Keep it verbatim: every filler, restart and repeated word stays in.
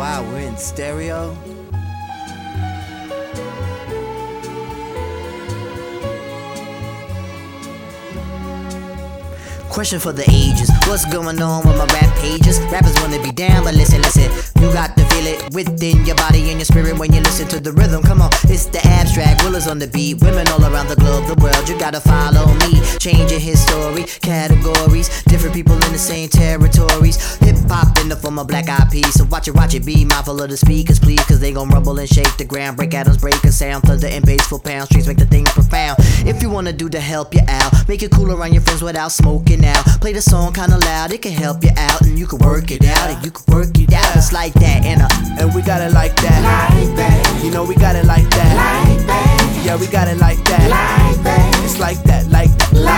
wow, we're in stereo? Question for the ages, what's going on with my rap pages? Rappers wanna be down, but listen, listen. You got to feel it within your body and your spirit when you listen to the rhythm. Come on, it's the abstract, Willers on the beat. Women all around the globe, the world, you gotta follow me. Changing history, categories, different people in the same territories. Hip-hop in the form of black eyed peas. So watch it, watch it, be mindful of the speakers, please. Cause they gon' rumble and shake the ground. Break atoms, break a sound. Thunder and bass for pound streets, make the thing profound. If you wanna do to help you out, make it cool around your friends without smoking out. Play the song kinda loud, it can help you out. And you can work it out, and you can work it out. It's like that, and uh And we got it like that, Like that, you know we got it like that, like that, yeah we got it like that, like that, it's like that, like that. like